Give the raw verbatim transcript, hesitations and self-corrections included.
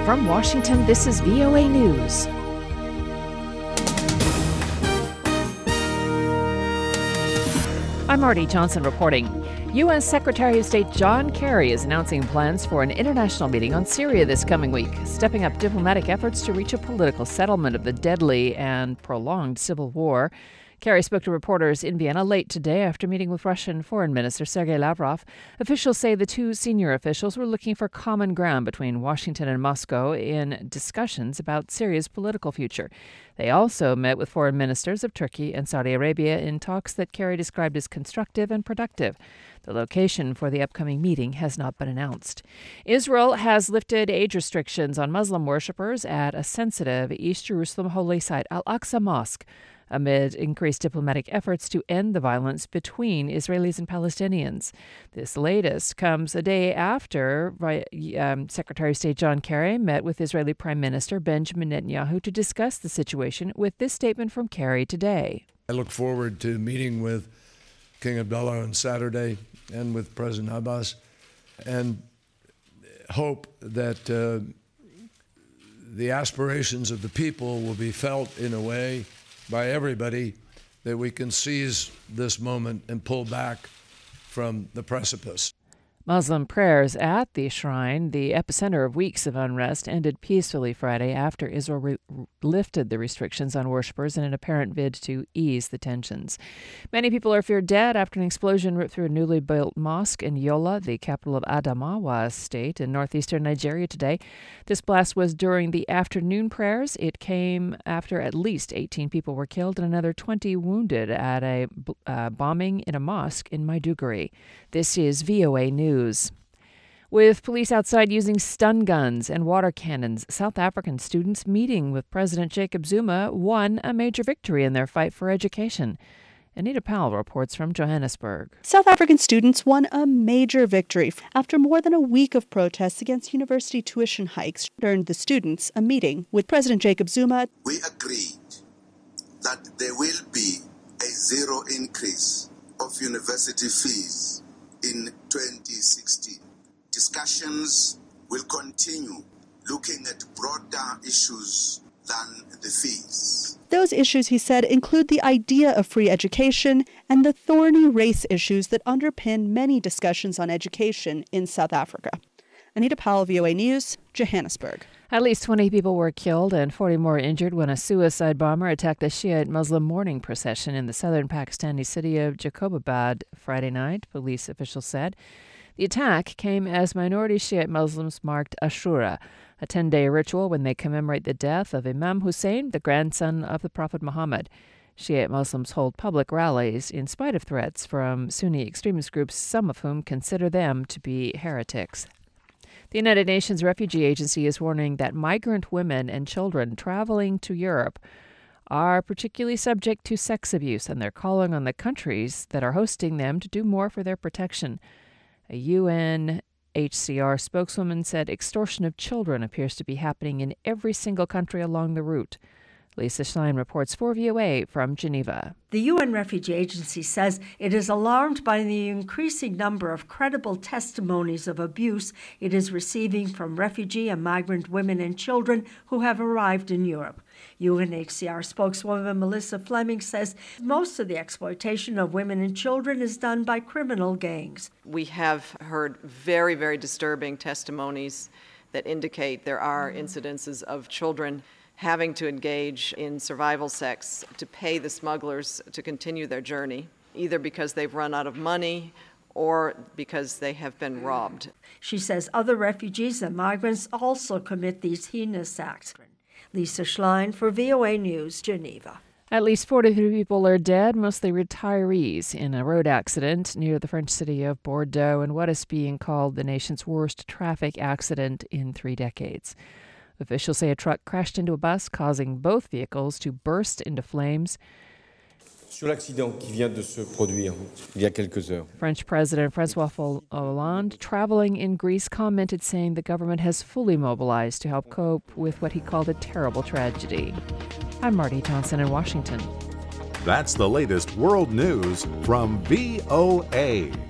From Washington, this is V O A News. I'm Marty Johnson reporting. U S Secretary of State John Kerry is announcing plans for an international meeting on Syria this coming week, stepping up diplomatic efforts to reach a political settlement of the deadly and prolonged civil war. Kerry spoke to reporters in Vienna late today after meeting with Russian Foreign Minister Sergei Lavrov. Officials say the two senior officials were looking for common ground between Washington and Moscow in discussions about Syria's political future. They also met with foreign ministers of Turkey and Saudi Arabia in talks that Kerry described as constructive and productive. The location for the upcoming meeting has not been announced. Israel has lifted age restrictions on Muslim worshippers at a sensitive East Jerusalem holy site, Al-Aqsa Mosque, amid increased diplomatic efforts to end the violence between Israelis and Palestinians. This latest comes a day after um, Secretary of State John Kerry met with Israeli Prime Minister Benjamin Netanyahu to discuss the situation, with this statement from Kerry today. I look forward to meeting with King Abdullah on Saturday and with President Abbas, and hope that uh, the aspirations of the people will be felt in a way by everybody that we can seize this moment and pull back from the precipice. Muslim prayers at the shrine, the epicenter of weeks of unrest, ended peacefully Friday after Israel re- lifted the restrictions on worshippers in an apparent bid to ease the tensions. Many people are feared dead after an explosion ripped through a newly built mosque in Yola, the capital of Adamawa state in northeastern Nigeria today. This blast was during the afternoon prayers. It came after at least eighteen people were killed and another twenty wounded at a uh, bombing in a mosque in Maiduguri. This is V O A News. With police outside using stun guns and water cannons, South African students meeting with President Jacob Zuma won a major victory in their fight for education. Anita Powell reports from Johannesburg. South African students won a major victory after more than a week of protests against university tuition hikes. Earned the students a meeting with President Jacob Zuma. We agreed that there will be a zero increase of university fees in twenty sixteen. Discussions will continue looking at broader issues than the fees. Those issues, he said, include the idea of free education and the thorny race issues that underpin many discussions on education in South Africa. Anita Powell, V O A News, Johannesburg. At least twenty people were killed and forty more injured when a suicide bomber attacked a Shiite Muslim mourning procession in the southern Pakistani city of Jacobabad Friday night, police officials said. The attack came as minority Shiite Muslims marked Ashura, a ten-day ritual when they commemorate the death of Imam Hussein, the grandson of the Prophet Muhammad. Shiite Muslims hold public rallies in spite of threats from Sunni extremist groups, some of whom consider them to be heretics. The United Nations Refugee Agency is warning that migrant women and children traveling to Europe are particularly subject to sex abuse, and they're calling on the countries that are hosting them to do more for their protection. A U N H C R spokeswoman said extortion of children appears to be happening in every single country along the route. Lisa Schlein reports for V O A from Geneva. The U N Refugee Agency says it is alarmed by the increasing number of credible testimonies of abuse it is receiving from refugee and migrant women and children who have arrived in Europe. U N H C R spokeswoman Melissa Fleming says most of the exploitation of women and children is done by criminal gangs. We have heard very, very disturbing testimonies that indicate there are incidences of children having to engage in survival sex to pay the smugglers to continue their journey, either because they've run out of money or because they have been robbed. She says other refugees and migrants also commit these heinous acts. Lisa Schlein for V O A News, Geneva. At least forty-three people are dead, mostly retirees, in a road accident near the French city of Bordeaux in what is being called the nation's worst traffic accident in three decades. Officials say a truck crashed into a bus, causing both vehicles to burst into flames. Sur l'accident qui vient de se produire il y a quelques heures. French President François Hollande, traveling in Greece, commented saying the government has fully mobilized to help cope with what he called a terrible tragedy. I'm Marty Johnson in Washington. That's the latest world news from V O A.